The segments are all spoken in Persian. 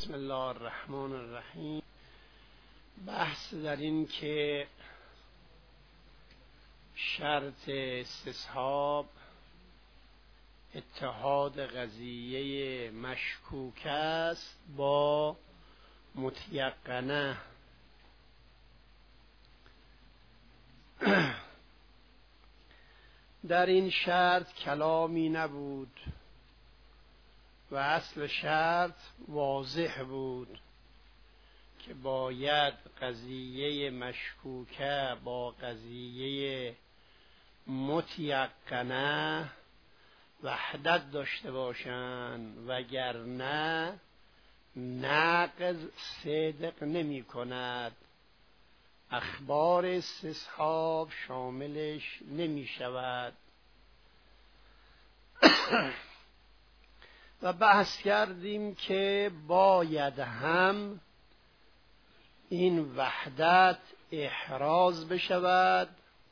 بسم الله الرحمن الرحیم. بحث در این که شرط استصحاب اتحاد قضیه مشکوک است با متیقنه. در این شرط کلامی نبود و اصل شرط واضح بود که باید قضیه مشکوکه با قضیه متیقنه وحدت داشته باشند، وگرنه نقض صدق نمی کند، اخبار استصحاب شاملش نمی شود. و بحث کردیم که باید هم این وحدت احراز بشود،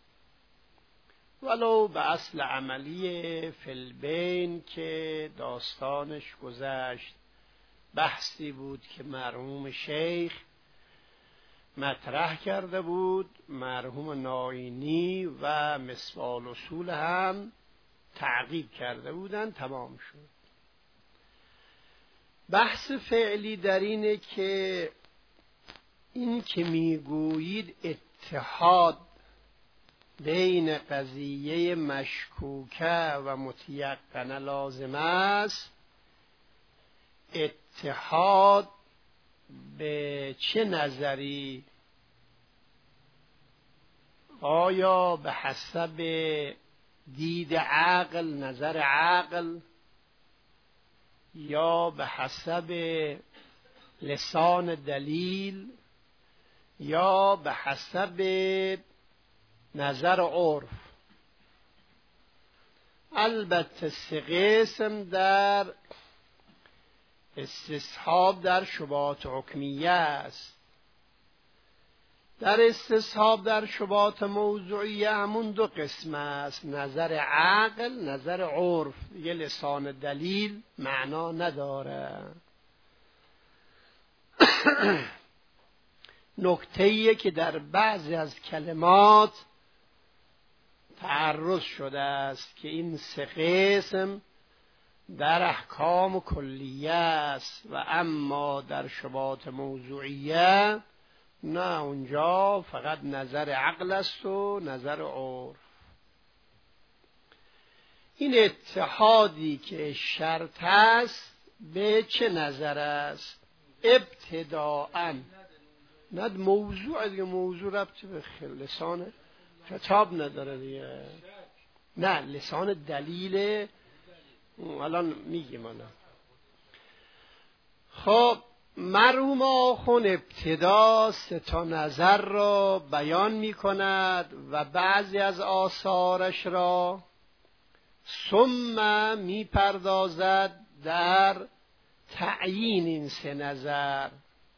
ولو به اصل عملی فی‌البین که داستانش گذشت. بحثی بود که مرحوم شیخ مطرح کرده بود، مرحوم ناینی و مصباح الاصول هم تعقیب کرده بودن، تمام شد. بحث فعلی در اینه که این که میگویید اتحاد بین قضیه مشکوکه و متیقنه لازم است، اتحاد به چه نظری؟ آیا به حسب دید عقل، نظر عقل، یا به حسب لسان دلیل، یا به حسب نظر عرف؟ البته سه قسم در استصحاب در شبهات حکمیه است. در استصحاب در شبهات موضوعیه همون دو قسم است، نظر عقل، نظر عرف. یه لسان دلیل معنا نداره. نکته‌ایه که در بعضی از کلمات تعرض شده است که این سه قسم در احکام کلیه است و اما در شبهات موضوعیه نه، اونجا فقط نظر عقل است و نظر عرف. این اتحادی که شرط است به چه نظر است؟ ابتداءً نه موضوع دیگه، موضوع ربطی به لسان خطاب نداره دیگه. نه، لسان دلیل الان میگیم. الان خب مرحوم آخون ابتدا سه تا نظر را بیان می کند و بعضی از آثارش را ثم می پردازد در تعیین این سه نظر.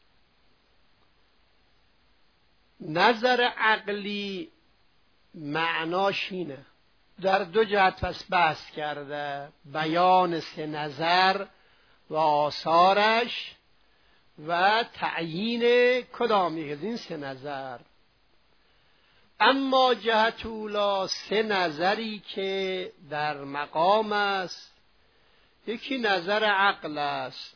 نظر عقلی معناش اینه، در دو جهت پس بحث کرده، بیان سه نظر و آثارش و تعیین کدام یک از این سه نظر. اما جهت اولی سه نظری که در مقام است، یکی نظر عقل است،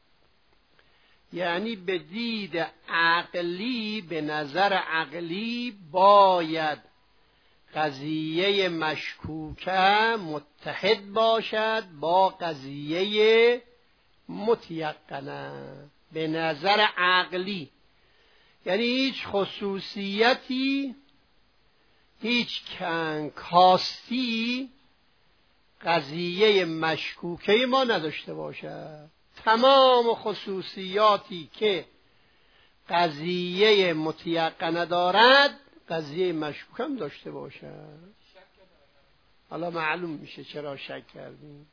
یعنی به دید عقلی، به نظر عقلی باید قضیه مشکوکه متحد باشد با قضیه متیقنه. به نظر عقلی یعنی هیچ خصوصیتی، هیچ کاستی قضیه مشکوکه ما نداشته باشد. تمام خصوصیاتی که قضیه متیقنه دارد قضیه مشکوک هم داشته باشد. حالا معلوم میشه چرا شک کردیم.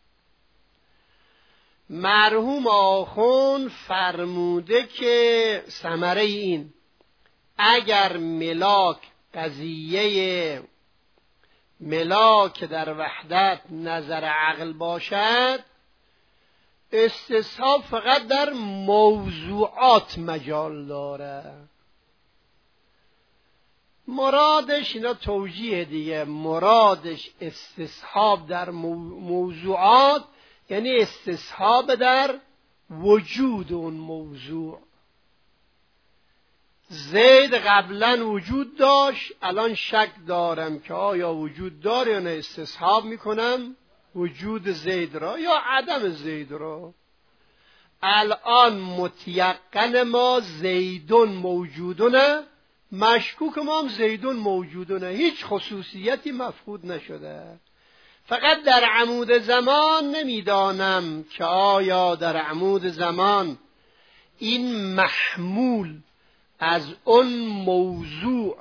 مرحوم آخون فرموده که ثمره این، اگر ملاک قضیه ملاک در وحدت نظر عقل باشد، استصحاب فقط در موضوعات مجال داره. مرادش اینا توجیه دیگه، مرادش استصحاب در موضوعات یعنی استصحاب در وجود اون موضوع. زید قبلا وجود داشت، الان شک دارم که آیا وجود داره یا نه، استصحاب میکنم وجود زید را یا عدم زید را. الان متیقن ما زیدون موجودونه، مشکوک ما هم زیدون موجودونه، هیچ خصوصیتی مفقود نشده. فقط در عمود زمان نمیدانم که آیا در عمود زمان این محمول از اون موضوع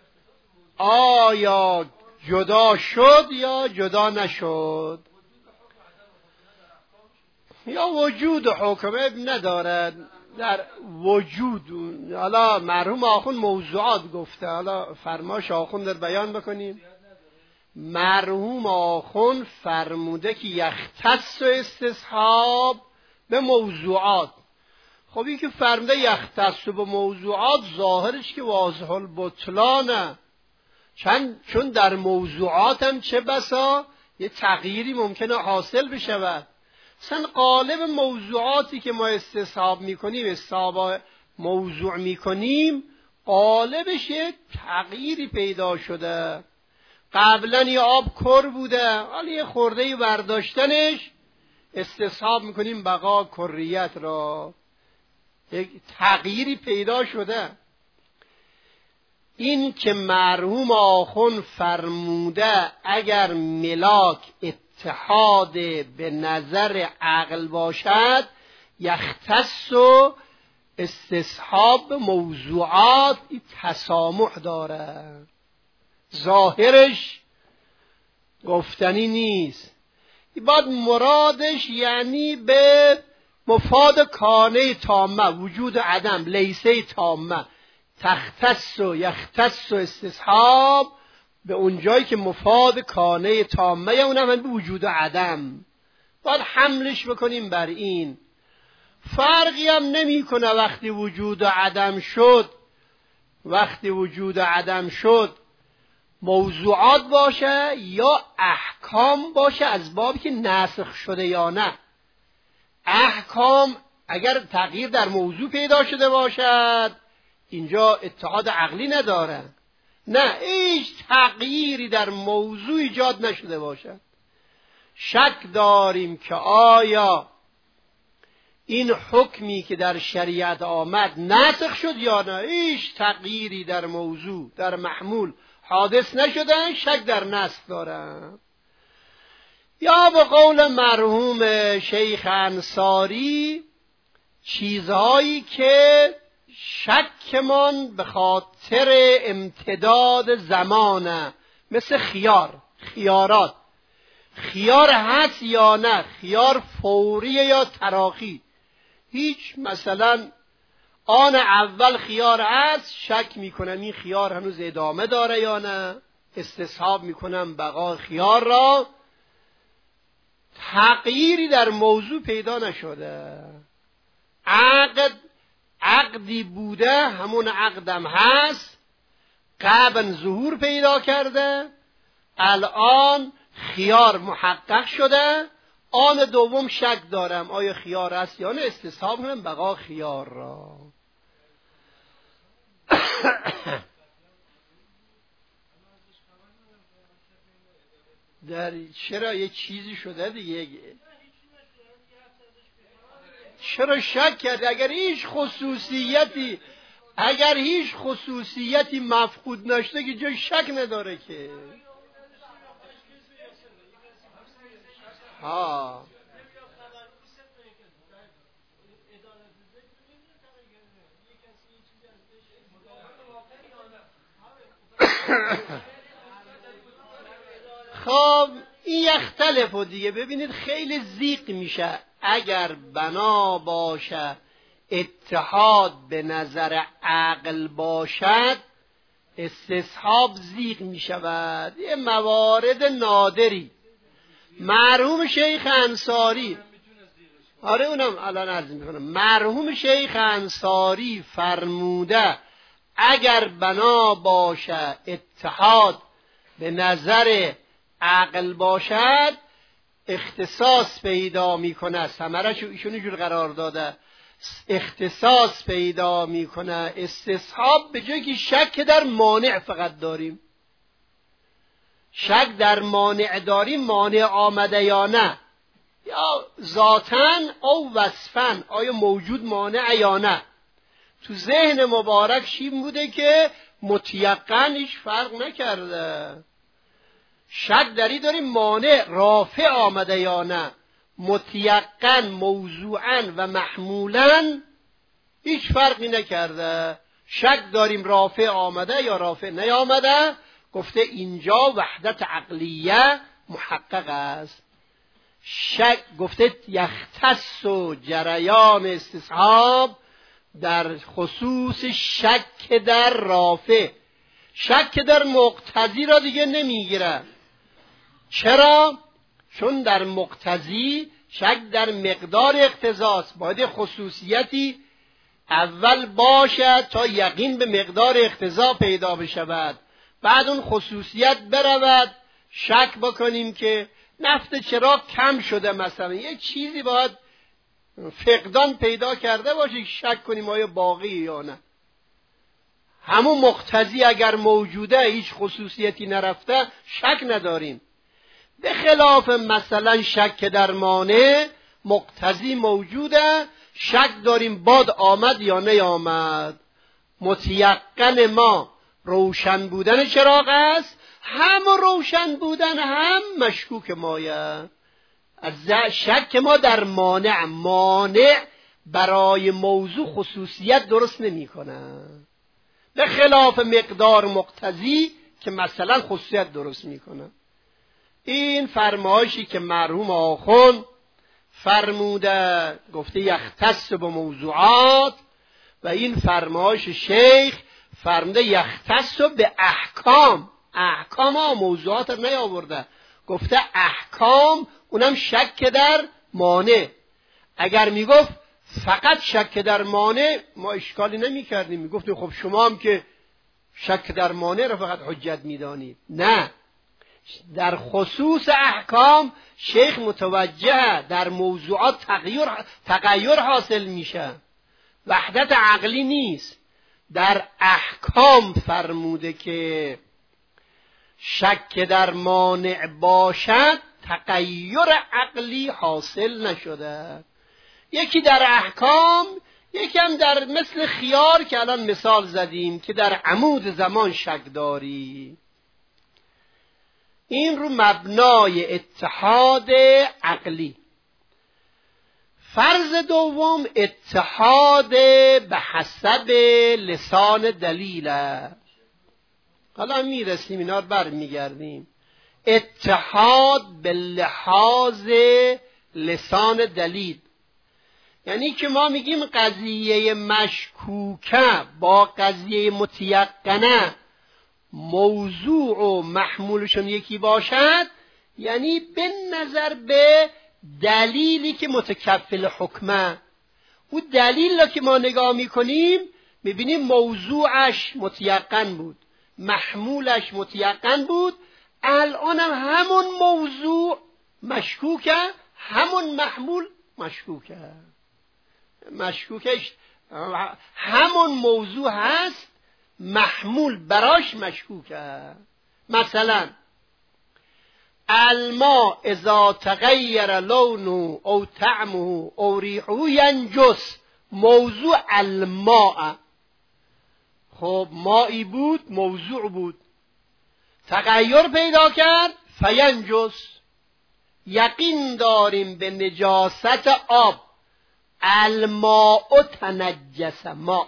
آیا جدا شد یا جدا نشد، یا وجود حکم ندارد در وجود. حالا مرحوم آخوند موضوعات گفته، حالا فرماش آخوند در بیان بکنیم. مرحوم آخوند فرموده که یختص و استصحاب به موضوعات. خب این که فرموده یختص به موضوعات ظاهرش که واضح البطلانه، چون در موضوعات هم چه بسا یه تغییری ممکنه حاصل بشود. مثلا قالب موضوعاتی که ما استصحاب میکنیم، استصحاب موضوع میکنیم، قالبش یه تغییری پیدا شده. قبلا یه آب کر بوده، حالا یه خورده برداشتنش استصحاب میکنیم بقا کریت را، یک تغییری پیدا شده. این که مرحوم آخوند فرموده اگر ملاک اتحاد به نظر عقل باشد یختص و استصحاب موضوعات تسامح داره، ظاهرش گفتنی نیست. بعد مرادش یعنی به مفاد کانه تامه، وجود عدم، لیسه تامه، تختص و یختص و استصحاب به اونجایی که مفاد کانه تامه اونم به وجود عدم. باید حملش بکنیم بر این. فرقی هم نمی کنه وقتی وجود عدم شد، وقتی وجود عدم شد موضوعات باشه یا احکام باشه، از بابی که نسخ شده یا نه. احکام اگر تغییر در موضوع پیدا شده باشد اینجا اتحاد عقلی نداره، نه هیچ تغییری در موضوع ایجاد نشده باشد. شک داریم که آیا این حکمی که در شریعت آمد ناسخ شد یا نه، هیچ تغییری در موضوع در محمول حادث نشده، شک در نسخ دارم. یا به قول مرحوم شیخ انصاری چیزهایی که شکمان به خاطر امتداد زمانه، مثل خیارات، خیار هست یا نه، خیار فوریه یا تراخی. هیچ مثلا آن اول خیار هست، شک میکنم این خیار هنوز ادامه داره یا نه، استصحاب میکنم بقا خیار را. تغییری در موضوع پیدا نشده، عقدی بوده، همون عقدم هست، قبل ظهور پیدا کرده، الان خیار محقق شده، آن دوم شک دارم آیا خیار است یا نه، استصحاب کنم بقا خیار را. در چرا یه چیزی شده دیگه، چرا شک کرد؟ اگر هیچ خصوصیتی مفقود نشده که جای شک نداره که. ها خب این یختلف دیگه، ببینید خیلی زیق میشه. اگر بنا باشه اتحاد به نظر عقل باشد استصحاب زیق میشود. یه موارد نادری مرحوم شیخ انصاری آره اونم الان عرض میکنم. مرحوم شیخ انصاری فرموده اگر بنا باشه اتحاد به نظر عقل باشد اختصاص پیدا میکنه، ثمرش ایشون اینجور قرار داده، اختصاص پیدا میکنه، استصحاب، به جای که شک در مانع فقط داریم، شک در مانع داریم، مانع آمده یا نه، یا ذاتاً او وصفاً آیا موجود مانع یا نه. تو ذهن مبارک شیم بوده که متیقن هیچ فرق نکرده، شک داری داریم مانع رافع آمده یا نه، متیقن موضوعاً و محمولاً هیچ فرقی نکرده، شک داریم رافع آمده یا رافع نیامده. گفته اینجا وحدت عقلیه محقق است. شک گفته یختص و جریان استصحاب در خصوص شک در رافع، شک در مقتضی را دیگه نمیگیره. چرا؟ چون در مقتضی شک در مقدار اقتضاست، باید خصوصیتی اول باشد تا یقین به مقدار اقتضا پیدا بشود، بعد اون خصوصیت برود شک بکنیم که نفت چراغ کم شده، مثلا یک چیزی باید فقدان پیدا کرده باشه شک کنیم آیا باقی یا نه. همون مقتضی اگر موجوده هیچ خصوصیتی نرفته شک نداریم، به خلاف مثلا شک در مانع مقتضی موجوده شک داریم باد آمد یا نیامد. متیقن ما روشن بودن چراغ است، هم روشن بودن هم مشکوک مایه. از شک ما در مانع، مانع برای موضوع خصوصیت درست نمی کنه، به خلاف مقدار مقتضی که مثلا خصوصیت درست می کنه. این فرمایشی که مرحوم آخوند فرموده گفته یختص به موضوعات، و این فرمایش شیخ فرموده یختص به احکام. احکام ها موضوعات رو نیاورده، گفته احکام، اونم شک در مانع. اگر میگفت فقط شک در مانع ما اشکالی نمی کردیم، میگفتیم خب شما هم که شک در مانع رو فقط حجت میدانید. نه، در خصوص احکام شیخ متوجه در موضوعات تغییر حاصل میشه، وحدت عقلی نیست. در احکام فرموده که شک در مانع باشد تغییر عقلی حاصل نشده. یکی در احکام، یکی هم در مثل خیار که الان مثال زدیم که در عمود زمان شک داری. این رو مبنای اتحاد عقلی. فرض دوم اتحاد به حسب لسان دلیله. حالا میرسیم اینا رو برمیگردیم. اتحاد به لحاظ لسان دلیل یعنی که ما میگیم قضیه مشکوکه با قضیه متیقنه موضوع و محمولشون یکی باشد، یعنی به نظر به دلیلی که متکفل حکمه. او دلیل را که ما نگاه میکنیم میبینیم موضوعش متیقن بود، محمولش متیقن بود، الان هم همون موضوع مشکوکه، همون محمول مشکوکه. مشکوکش همون موضوع هست، محمول براش مشکوکه. مثلا الماء اذا تغیر لونه او طعمه او ریحه ینجس، موضوع الماء. خب مائی بود، موضوع بود، تغییر پیدا کرد فینجس. یقین داریم به نجاست آب، الماء تنجس ما.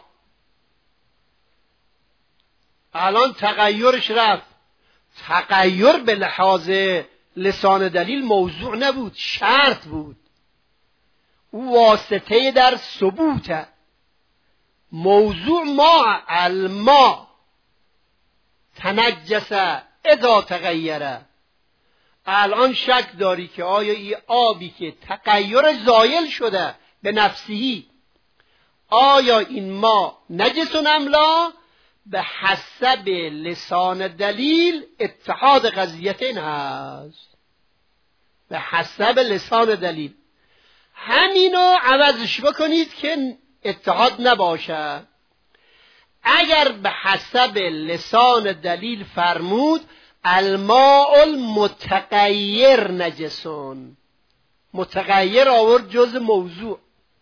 الان تغییرش رفت. تغییر به لحاظ لسان دلیل موضوع نبود، شرط بود. او واسطه در ثبوته. موضوع ما الماء تنجس اذا تغیره، الان شک داری که آیا این آبی که تغییر زایل شده به نفسهی، آیا این ما نجس ام لا؟ به حسب لسان دلیل اتحاد قضیتین هست، به حسب لسان دلیل. همینو عوضش بکنید که اتحاد نباشه. اگر به حسب لسان دلیل فرمود الماء المتغیر نجسون، متغیر آورد جز موضوع.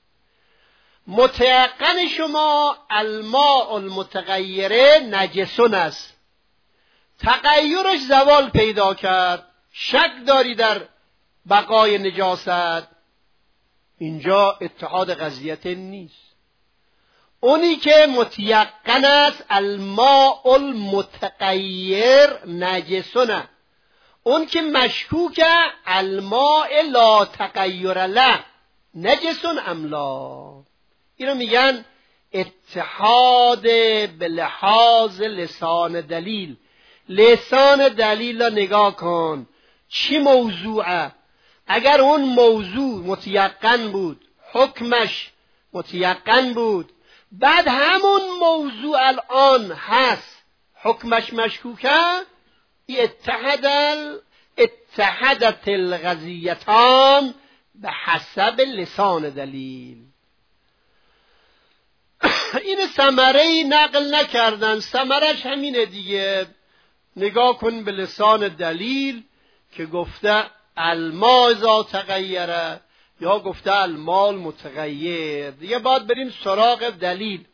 متيقن شما الماء المتغیره نجسون است، تغییرش زوال پیدا کرد، شک داری در بقای نجاست، اینجا اتحاد قضیت نیست. اونی که متیقن است الماء المتغیر نجسونه، اون که مشکوک الماء لا تغیر له نجسون ام لا. اینو میگن اتحاد به لحاظ لسان دلیل. لسان دلیل را نگاه کن چی موضوعه. اگر اون موضوع متیقن بود، حکمش متیقن بود، بعد همون موضوع الان هست حکمش مشکوکه، اتحدت القضیتان به حسب لسان دلیل. این ثمره نقل نکردن، ثمرش همینه دیگه. نگاه کن به لسان دلیل که گفته الماء اذا تغیره یا گفته الماء متغیر. دیگه باید بریم سراغ دلیل.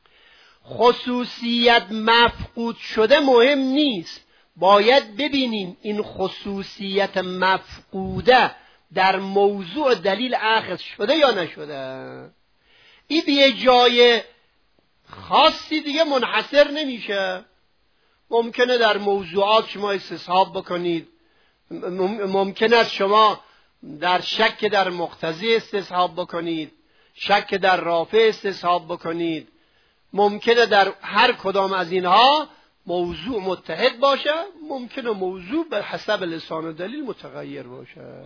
خصوصیت مفقود شده مهم نیست، باید ببینیم این خصوصیت مفقوده در موضوع دلیل اخذ شده یا نشده. این به جای خاصی دیگه منحصر نمیشه. ممکنه در موضوعات شما استصحاب بکنید، ممکنه است شما در شک در مقتضی استصحاب بکنید، شک در رافع استصحاب بکنید، ممکنه در هر کدام از اینها موضوع متحد باشه، ممکنه موضوع به حسب لسان و دلیل متغیر باشه.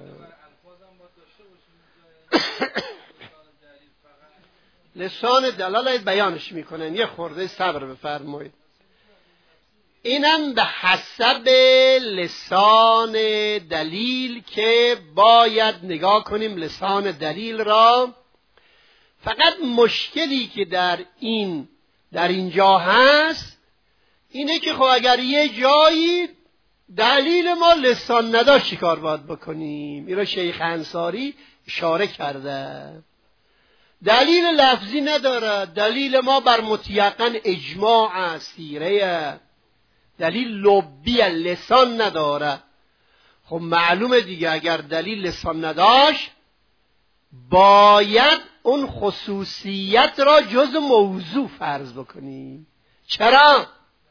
لسان دلالت بیانش میکنن، یه خورده صبر بفرمایید. اینم به حسب لسان دلیل که باید نگاه کنیم لسان دلیل را. فقط مشکلی که در اینجا هست اینه که خب اگر یه جایی دلیل ما لسان نداشت چیکار باید بکنیم؟ این را شیخ انصاری اشاره کرده. دلیل لفظی نداره، دلیل ما بر متیقن اجماع سیره، دلیل لبی لسان نداره. خب معلومه دیگه اگر دلیل لسان نداشت باید اون خصوصیت را جز موضوع فرض بکنیم. چرا؟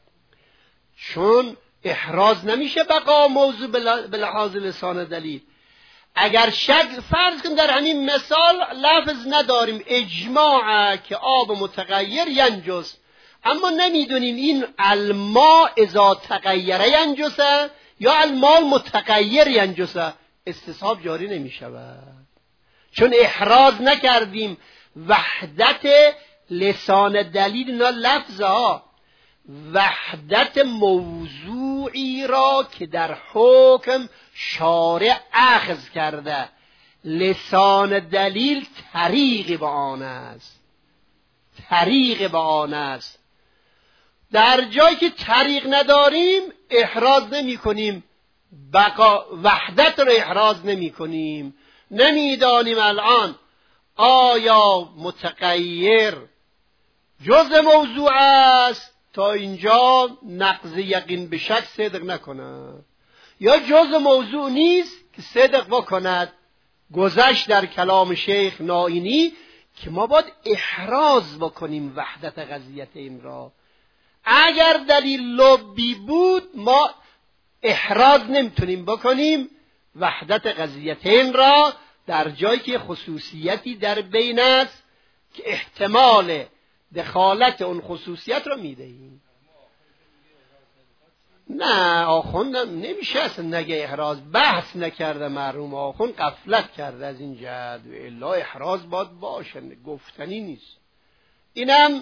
چون احراز نمیشه بقا موضوع به لحاظ لسان دلیل. اگر شک فرض کن در همین مثال لفظ نداریم اجماع که آب متغیر ینجس، اما نمیدونیم این الماء اذا تغیر ینجسه یا الماء متغیر ینجسه، استصحاب جاری نمیشود. چون احراز نکردیم وحدت لسان دلیل، اینا لفظها وحدت موضوعی را که در حکم شارع اخذ کرده، لسان دلیل طریق به آن است، طریق به آن است. در جایی که طریق نداریم احراز نمی کنیم، وحدت را احراز نمی کنیم. نمیدانیم الان آیا متغیر جز موضوع است تا اینجا نقض یقین به شک صدق نکنه، یا جز موضوع نیست که صدق بکند. گذشت در کلام شیخ نائینی که ما باید احراز بکنیم وحدت قضیت این را. اگر دلیل لبی بود ما احراز نمیتونیم بکنیم وحدت قضیتین را در جایی که خصوصیتی در بین است که احتمال دخالت اون خصوصیت را میدهیم. نه آخوندم نمیشه اصلا نگه احراز، بحث نکرده مرحوم آخوند، غفلت کرده از این جهت، و الا احراز باشه، گفتنی نیست. اینم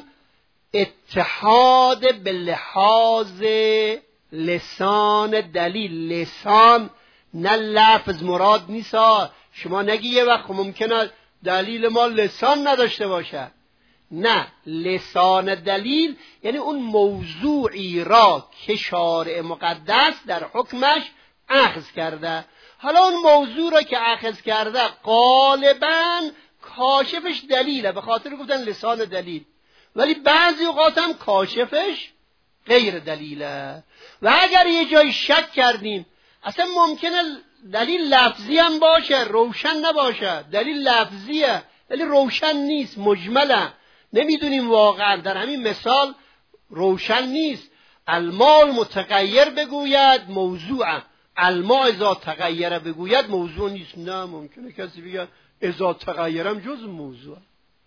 اتحاد به لحاظ لسان دلیل، لسان نه لفظ مراد نیست. شما نگی یه وقت ممکنه دلیل ما لسان نداشته باشه، نه، لسان دلیل یعنی اون موضوعی را که شارع مقدس در حکمش اخذ کرده. حالا اون موضوع را که اخذ کرده غالباً کاشفش دلیله، به خاطر گفتن لسان دلیل، ولی بعضی اوقات هم کاشفش غیر دلیله. و اگر یه جای شک کردیم اصلا ممکنه دلیل لفظی هم باشه روشن نباشه، دلیل لفظیه ولی روشن نیست، مجمله، نمیدونیم واقعا. در همین مثال روشن نیست. الماء متغیر بگوید موضوع، الماء اذا تغیر بگوید موضوع نیست. نه، ممکنه کسی بگه اذا تغیرم جز موضوع.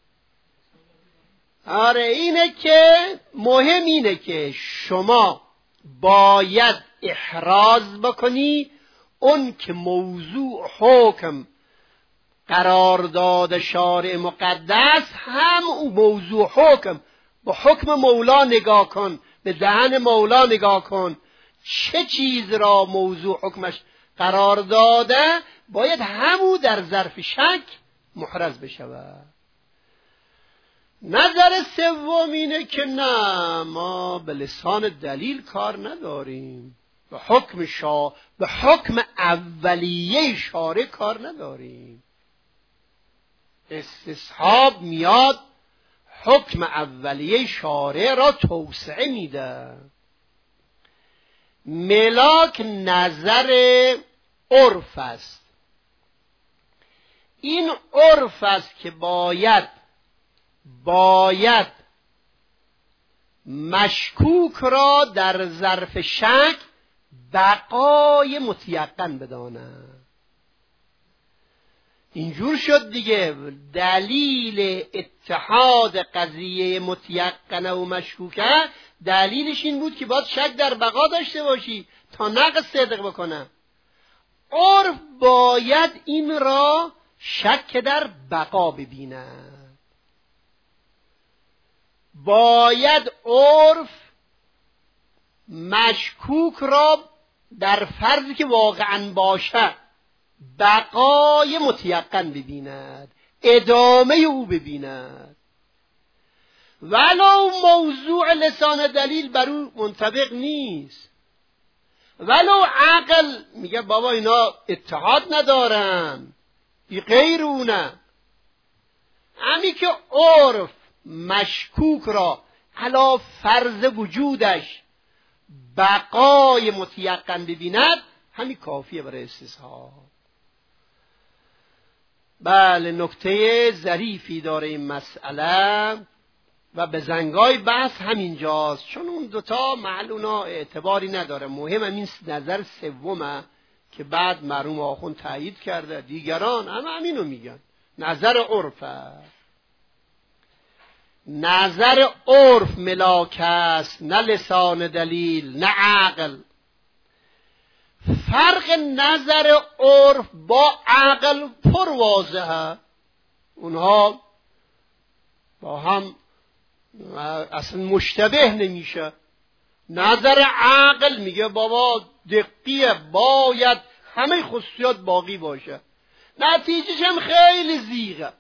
آره، اینه که مهم اینه که شما باید احراز بکنی اون که موضوع حکم قرار داده شارع مقدس، هم اون موضوع حکم با حکم مولا نگاه کن، به دهن مولا نگاه کن، چه چیز را موضوع حکمش قرار داده باید همو در ظرف شک محرز بشود. نظر سوم اینه که نه، ما به لسان دلیل کار نداریم، به حکم اولیه شارع کار نداریم. استصحاب میاد حکم اولیه شارع را توسعه میده. ملاک نظر عرف است. این عرف است که باید مشکوک را در ظرف شک بقای متیقن بدانه. اینجور شد دیگه. دلیل اتحاد قضیه متیقنه و شکوکه دلیلش این بود که باید شک در بقا داشته باشی تا نقض صدق بکنه. عرف باید این را شک در بقا ببینه. باید عرف مشکوک را در فرضی که واقعا باشه بقای متیقن ببیند، ادامه او ببیند، ولو موضوع لسان دلیل بر او منطبق نیست، ولو عقل میگه بابا اینا اتحاد ندارن، بی غیر اونه. همی که عرف مشکوک را علی فرض وجودش بقای متیقن ببیند، همین کافیه برای استصحاب. بله، نکته ظریفی داره این مسئله و به زنگای بحث همینجاست، چون اون دوتا محل اونا اعتباری نداره. مهم همین نظر سومه که بعد مرحوم آخوند تایید کرده، دیگران هم همینو میگن، نظر عرفه. نظر عرف ملاک است، نه لسان دلیل، نه عقل. فرق نظر عرف با عقل پر واضحه. اونها با هم اصلا مشتبه نمیشه. نظر عقل میگه بابا دقیقه، باید همه خصوصیات باقی باشه، نتیجهش هم خیلی زیغه.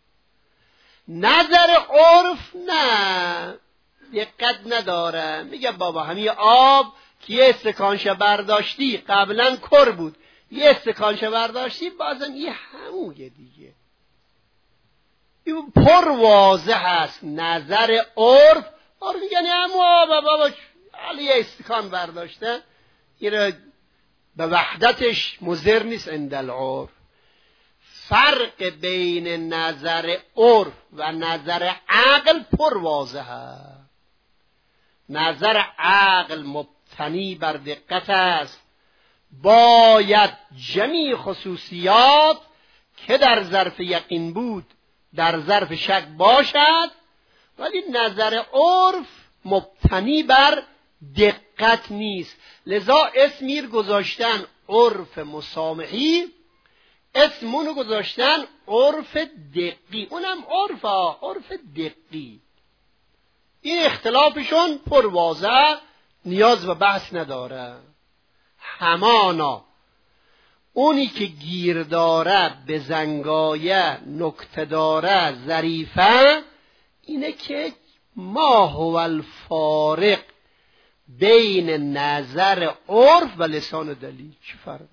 نظر عرف نه، دقت نداره، میگه بابا همین آب که یه استکانش برداشتی قبلا کر بود، یه استکانش برداشتی بازم یه همویه دیگه. این پر واضح هست. نظر عرف میگن همو آب بابا، حالا یه استکان برداشته، این به وحدتش مضر نیست عند العرف. فرق بین نظر عرف و نظر عقل پر واضح است. نظر عقل مبتنی بر دقت است، باید جمیع خصوصیات که در ظرف یقین بود در ظرف شک باشد، ولی نظر عرف مبتنی بر دقت نیست. لذا اسمیر گذاشتن عرف مسامحی، اسمونو گذاشتن عرف دقی. اونم عرف دقی. این اختلافشون پرواضح، نیاز به بحث نداره. همانا اونی که گیر داره، بزنگایه، نکته داره، ظریفه، اینه که ما هو الفارق بین نظر عرف و لسان دلیل. چی فرقه؟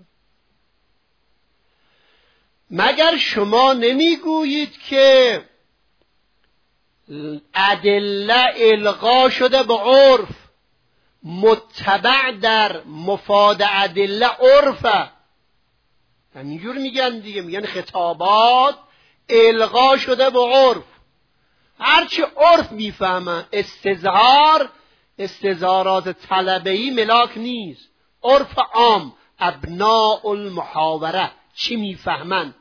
مگر شما نمیگویید که ادله الغا شده به عرف، متبع در مفاد ادله عرفه؟ همینجور میگن دیگه، میگن خطابات الغا شده به عرف. هرچی عرف میفهمن. استظهارات طلبه‌ای ملاک نیست. عرف عام، ابناء المحاوره چی میفهمن.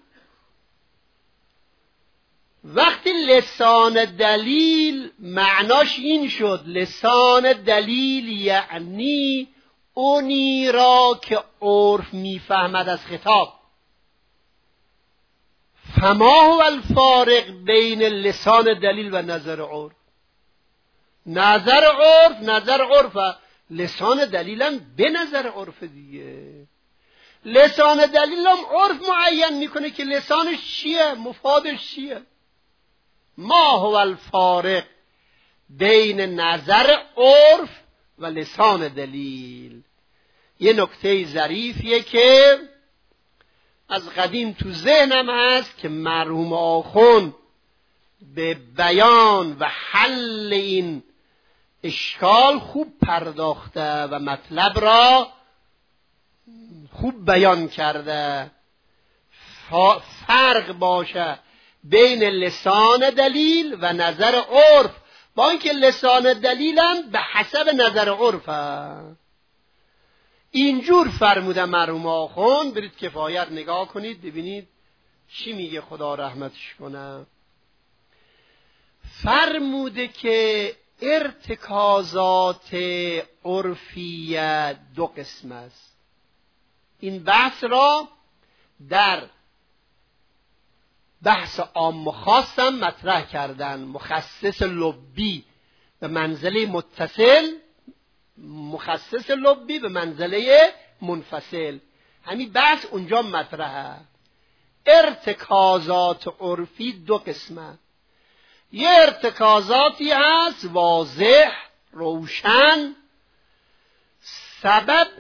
وقتی لسان دلیل معناش این شد، لسان دلیل یعنی اونی را که عرف میفهمد از خطاب. فما هو الفارق بین لسان دلیل و نظر عرف؟ نظر عرف، لسان دلیلم به نظر عرف دیگه. لسان دلیلم عرف معین میکنه که لسانش چیه، مفادش چیه. ما هو الفارق بین نظر عرف و لسان دلیل. یه نکته ظریفیه که از قدیم تو ذهنم هست که مرحوم آخوند به بیان و حل این اشکال خوب پرداخته و مطلب را خوب بیان کرده. فرق باشه بین لسان دلیل و نظر عرف، با اینکه لسان دلیلم به حسب نظر عرفه. اینجور فرموده مرحوم آخوند. برید کفایت نگاه کنید ببینید چی میگه، خدا رحمتش کنه. فرموده که ارتکازات عرفیه دو قسم است. این بحث را در بحث عام و خاصم مطرح کردن. مخصص لبی به منزله متصل، مخصص لبی به منزله منفصل. همین بحث اونجا مطرحه. ارتکازات عرفی دو قسمه. یه ارتکازاتی هست واضح، روشن، سبب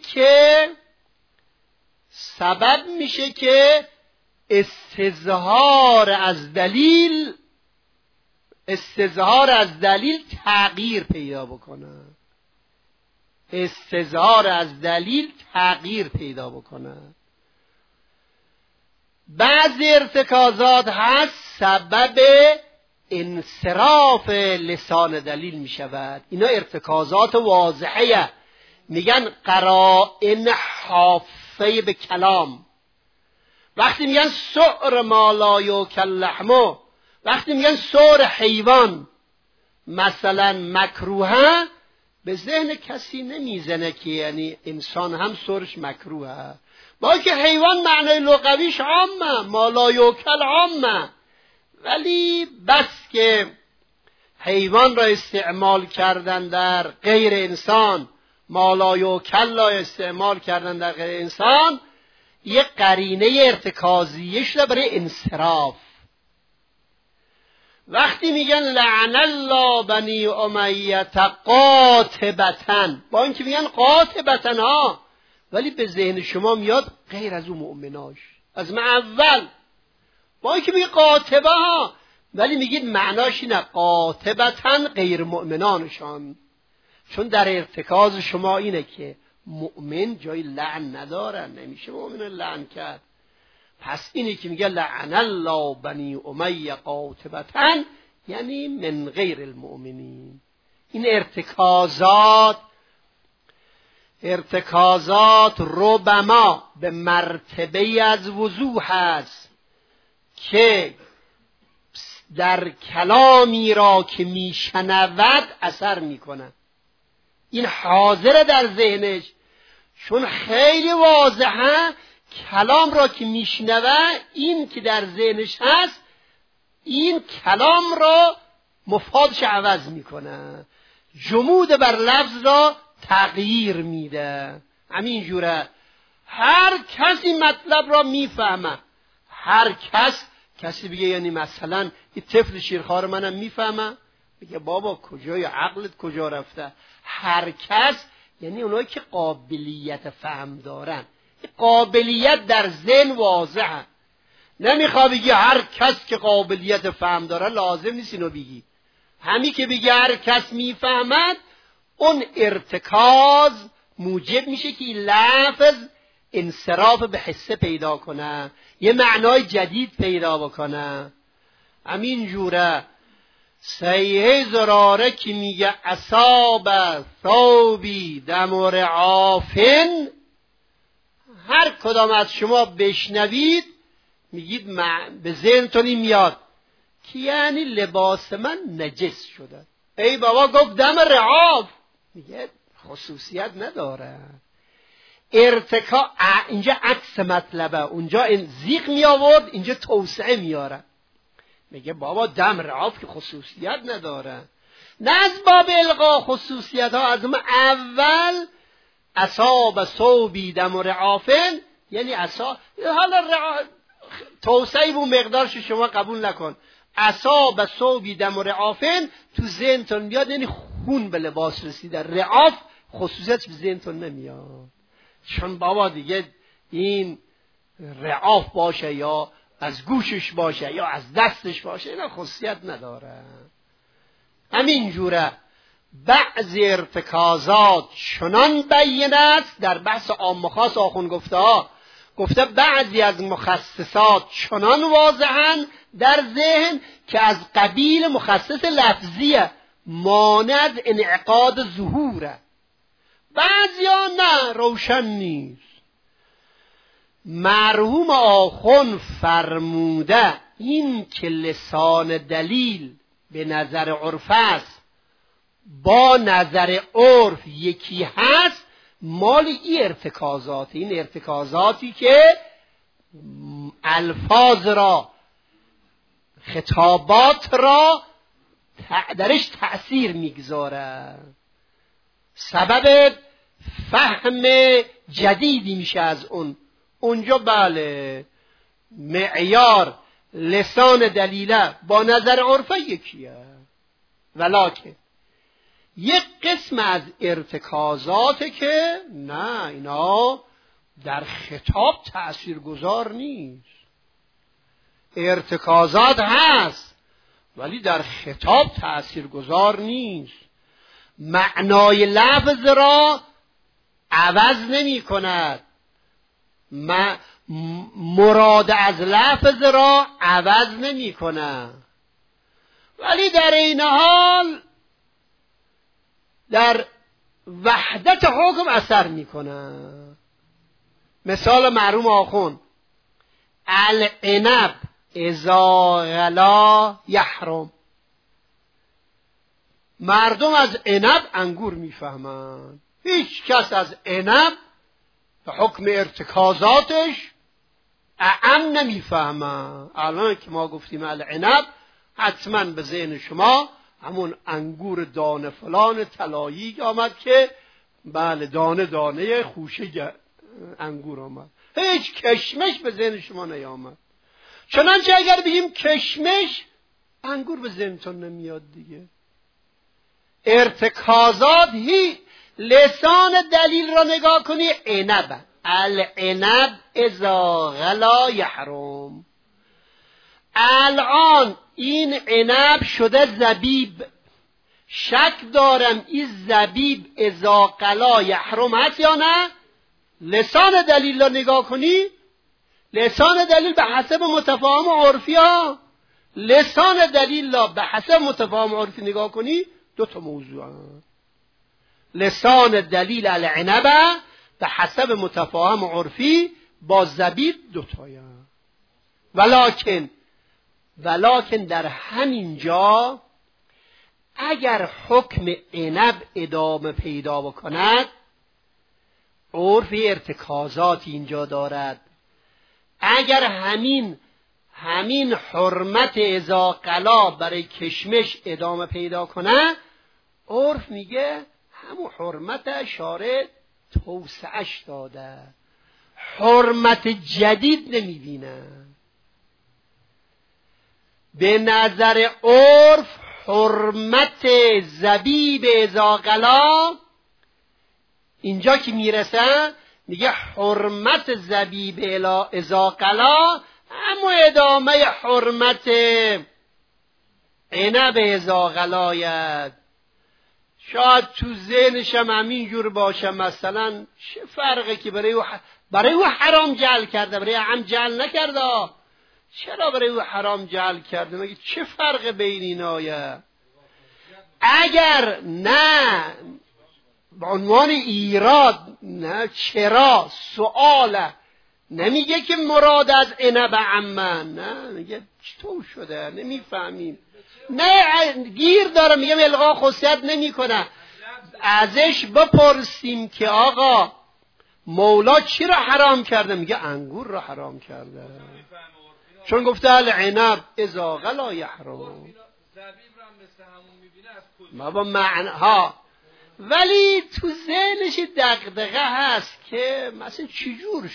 میشه که استظهار از دلیل تغییر پیدا بکنه. بعضی ارتکازات هست سبب انصراف لسان دلیل می شود. اینا ارتکازات واضحه، میگن قرائن حافظه به کلام. وقتی میگن سعر ما لا یؤکل لحمه، وقتی میگن سعر حیوان مثلا مکروهه، به ذهن کسی نمیزنه که یعنی انسان هم سعرش مکروهه. با که حیوان معنی لغویش عامه، ما لا یؤکل عامه، ولی بس که حیوان را استعمال کردن در غیر انسان، ما لا یؤکل را استعمال کردن در غیر انسان، یه قرینه ارتکازیه شده برای انصراف. وقتی میگن لعن الله بنی امیه قاطبة، با اینکه میگن قاطبة ها، ولی به ذهن شما میاد غیر از اون مؤمناش از من اول. با اینکه میگه قاطبه ها، ولی میگید معناش اینه قاطبة غیر مؤمنانشان. چون در ارتکاز شما اینه که مؤمن جای لعن نداره، نمیشه مؤمن لعن کرد. پس اینی که میگه لعن الله بنی امیه قاطبة یعنی من غیر المؤمنین. این ارتکازات ربما به مرتبه از وضوح است که در کلامی را که میشنود اثر میکنه. این حاضر در ذهنش، چون خیلی واضحه کلام را که میشنوه، این که در ذهنش هست این کلام را مفادش عوض میکنه، جمود بر لفظ را تغییر میده. همین جوره هر کسی مطلب را میفهمه، هر کسی بگه یعنی مثلا این طفل شیرخوار منم میفهمه، بگه بابا کجای عقلت کجا رفته. هر کس یعنی اونایی که قابلیت فهم دارن، قابلیت در ذهن واضحه. نمیخواد بگی هر کس که قابلیت فهم داره، لازم نیست اینو بگی. همین که بگی هر کس میفهمد، اون ارتکاز موجب میشه که این لفظ انصراف به حسه پیدا کنه، یه معنای جدید پیدا بکنه. همین جوره سیه زراره که میگه اصاب ثوبی دم رعافن، هر کدام از شما بشنوید میگید به ذهنتون میاد که یعنی لباس من نجس شده. ای بابا گفت دم رعاف، میگه خصوصیت نداره. اینجا عکس مطلبه، اونجا این زیق می آورد، اینجا توسعه میاره. میگه بابا دم رعاف که خصوصیت نداره. نه از باب القا خصوصیت ها، از اول اصاب ثوبی دم رعافن، یعنی حالا توسعه بو مقدارش شما قبول نکن. اصاب ثوبی دم رعافن تو ذهنتون میاد، یعنی خون به لباس رسیده. رعاف خصوصیت به ذهنتون نمیاد، چون بابا دیگه این رعاف باشه یا از گوشش باشه یا از دستش باشه، اینا خصوصیت نداره. همین جوره بعضی ارتکازات چنان بیان است، در بحث عام و خاص آخوند گفته بعضی از مخصصات چنان واضحن در ذهن که از قبیل مخصص لفظیه، مانع از انعقاد ظهوره. بعضی ها نه، روشن نیست. مرحوم آخوند فرموده این که لسان دلیل به نظر عرف است با نظر عرف یکی هست، مال این ارتکازات، این ارتکازاتی که الفاظ را، خطابات را درش تأثیر میگذاره، سبب فهم جدیدی میشه از اونجا. بله معیار لسان دلیله با نظر عرفه یکیه، ولکن یک قسم از ارتکازاته که نه، اینا در خطاب تأثیر گذار نیست. ارتکازات هست ولی در خطاب تأثیر گذار نیست. معنای لفظ را عوض نمی کند، مراد از لفظ را عوض نمی کند، ولی در این حال در وحدت حکم اثر می کند. مثال مرحوم آخوند العنب اذا غلا یحرم. مردم از عنب انگور میفهمند، هیچ کس از عنب به حکم ارتکازاتش اعم نمیفهمند. الان که ما گفتیم العنب، حتما به ذهن شما همون انگور دانه فلان طلایی آمد که بله دانه دانه خوشه انگور آمد، هیچ کشمش به ذهن شما نیامد. چنانچه اگر بگیم کشمش، انگور به ذهنتون نمیاد دیگه. ارتکازات لسان دلیل را نگاه کنی، عنب العنب اذا غلا یحرم. الان این عنب شده زبیب، شک دارم این زبیب اذا غلا یحرم هست یا نه. لسان دلیل را نگاه کنی، لسان دلیل به حسب متفاهم عرفی ها، لسان دلیل را به حسب متفاهم عرفی نگاه کنی، دو تا موضوع هست. لسان دلیل العنبه به حسب متفاهم عرفی با زبیب دو تایه. ولکن در همین جا اگر حکم عنب ادامه پیدا بکند، عرف ارتکازاتی اینجا دارد. اگر همین حرمت اذا قلا برای کشمش ادامه پیدا کنه، عرف میگه همون حرمت شارع توسعش داده، حرمت جدید نمیبینه. به نظر عرف حرمت زبیب اذا قلا اینجا که میرسه میگه حرمت زبیب اذا قلا اما ادامه حرمت عنب اذا قلایت. شاید تو ذهنشم همین جور باشه، مثلا چه فرقه که برای او حرام جعل کرده، برای هم جعل نکرده. چرا برای او حرام جعل کرده؟ مگه چه فرق بین اینایه؟ اگر نه به عنوان ایراد، نه چرا سؤاله، نمیگه که مراد از عنب عمه، نه میگه چطور شده نمیفهمیم، نه گیر داره، میگه الغا خصوصیت نمی کنه. ازش بپرسیم که آقا مولا چی را حرام کرده؟ میگه انگور را حرام کرده، چون گفته العنب اذا غلا یحرم. ما با معناها، ولی تو ذهنش دغدغه هست که مثلا چجور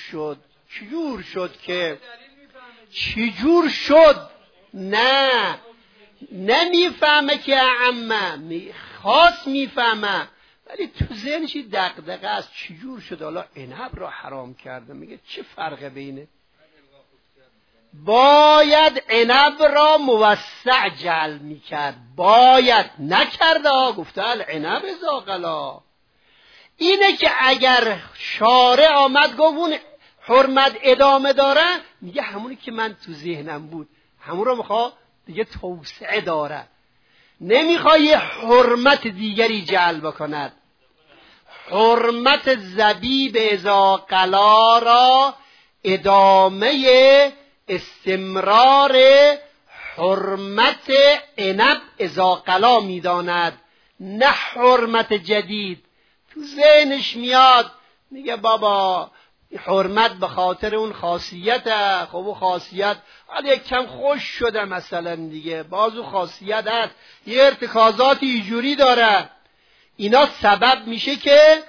شد نه نمیفهمه که عمه خاص میفهمه، ولی تو ذهنش دغدغه است چجور شد حالا عنب را حرام کرده. میگه چه فرق بینه؟ باید عنب را موسع جعل میکرد، باید نکرده، گفته العنب اذا غلا. اینه که اگر شارع آمد گفت اون حرمت ادامه داره، میگه همونی که من تو ذهنم بود همون رو میخواد دیگه توسعه داره، نمیخواد یه حرمت دیگری جعل بکند. حرمت زبیب اذا قلا را ادامه استمرار حرمت عنب اذا قلا میداند، نه حرمت جدید. تو ذهنش میاد میگه بابا حرمت به خاطر اون خاصیته، خب اون خاصیت حالا یک کم خوش شده مثلا دیگه، باز اون خاصیت هست، یه ارتکازاتی اینجوری داره، اینا سبب میشه که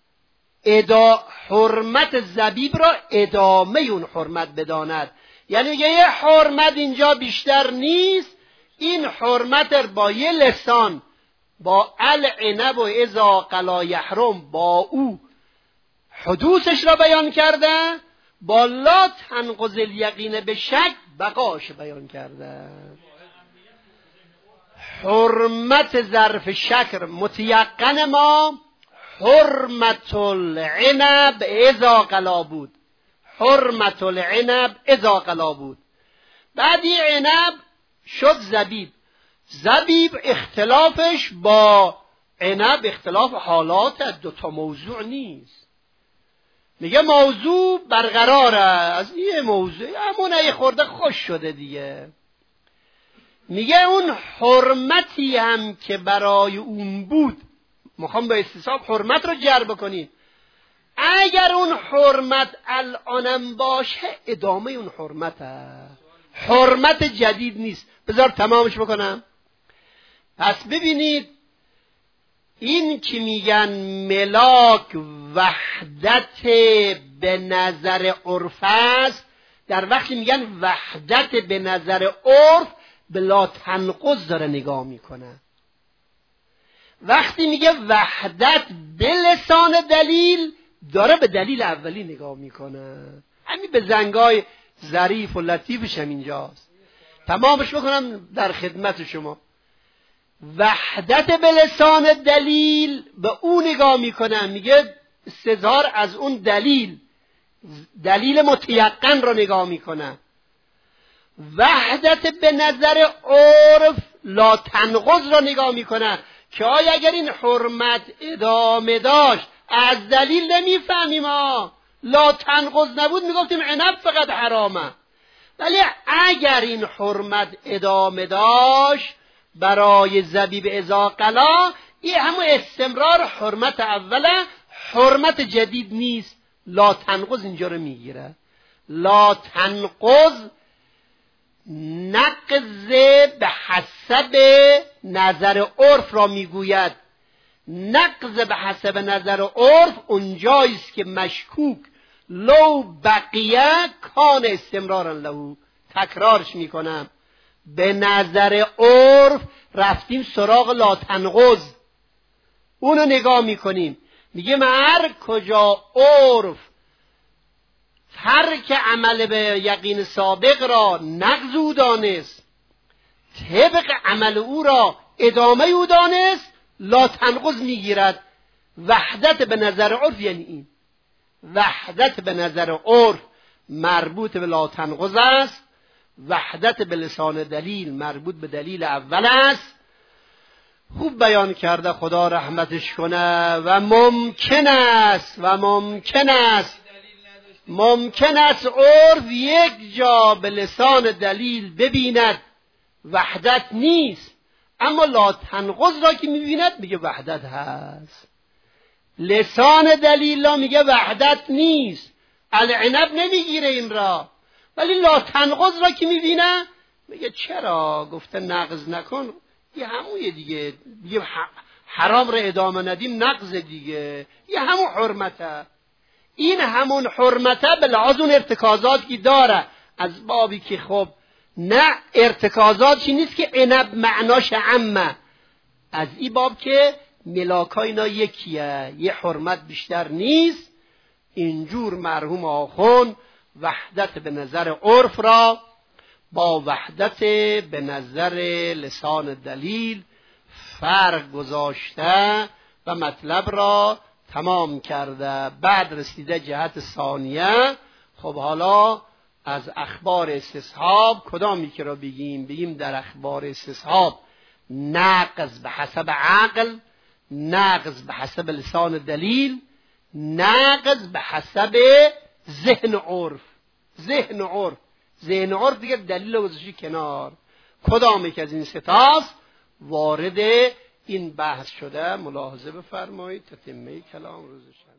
حرمت زبیب را ادامه اون حرمت بداند. یعنی یه حرمت اینجا بیشتر نیست، این حرمت با یه لسان با العنب و اذا قلا یحرم با او حدوثش را بیان کرده، با لا تنقض الیقین به شک بقاش بیان کرده. حرمت ظرف شکر متیقن ما حرمت العنب اذا قلا بود، حرمت العنب اذا قلا بود. بعدی عنب شد زبیب. زبیب اختلافش با عنب اختلاف حالات، دوتا موضوع نیست. میگه موضوع برقراره، از یه موضوع همون یه خورده خوش شده دیگه. میگه اون حرمتی هم که برای اون بود، میخوام به استصحاب حرمت رو جر بکنیم، اگر اون حرمت الانم باشه ادامه اون حرمته، حرمت جدید نیست. بذار تمامش بکنم. پس ببینید این که میگن ملاک وحدت به نظر عرف است، در وقتی میگن وحدت به نظر عرف بلا تنقض داره نگاه میکنه. وقتی میگه وحدت به لسان دلیل داره به دلیل اولی نگاه میکنه. همین به زنگای ظریف و لطیفش هم اینجاست. تمامش بکنم در خدمت شما. وحدت به لسان دلیل به اون نگاه میکنه، میگه استظهار از اون دلیل متیقن رو نگاه میکنه. وحدت به نظر عرف لا تنقض رو نگاه میکنه که آیا اگر این حرمت ادامه داشت از دلیل نمیفهمیم، لا تنقض نبود میگفتیم عنب فقط حرامه، ولی اگر این حرمت ادامه داشت برای زبیب اذا قلا، این همون استمرار حرمت اوله، حرمت جدید نیست. لا تنقض اینجا رو میگیره. لا تنقض نقض به حسب نظر عرف را میگوید. نقض به حسب نظر عرف اونجاییست که مشکوک لو بقیه کان استمرارا له. تکرارش میکنم، به نظر عرف رفتیم سراغ لا تنقض، اونو نگاه میکنیم، میگه هر کجا عرف ترک عمل به یقین سابق را نقض او دانست، طبق عمل او را ادامه او دانست، لا تنقض میگیرد. وحدت به نظر عرف یعنی این. وحدت به نظر عرف مربوط به لا تنقض است، وحدت به لسان دلیل مربوط به دلیل اول است. خوب بیان کرده، خدا رحمتش کنه. و ممکن است عرف یک جا به لسان دلیل ببیند وحدت نیست، اما لا تنقض را که میبیند میگه وحدت هست. لسان دلیل لا میگه وحدت نیست، العنب نمیگیره این را، ولی لا تنقض را که میبینه میگه چرا گفته نقض نکن، یه همون دیگه، یه حرام را ادامه ندیم نقض دیگه، یه همون حرمته. این همون حرمته به لحاظ اون ارتکازاتی داره، از بابی که خب نه ارتکازاتی نیست که عنب معناش عمه، از این باب که ملاکای اینا یکیه، یه حرمت بیشتر نیست. اینجور مرحوم آخوند وحدت به نظر عرف را با وحدت به نظر لسان دلیل فرق گذاشته و مطلب را تمام کرده. بعد رسیده جهت ثانیه. خب حالا از اخبار استصحاب کدامی که را بگیم در اخبار استصحاب نقض به حسب عقل، نقض به حسب لسان دلیل، نقض به حسب ذهن عرف. ذهن عرف دیگه دلیل رو گذاشتی کنار. کدامی که از این ستاست وارد این بحث شده ملاحظه بفرمایید. تتمه کلام روزشن.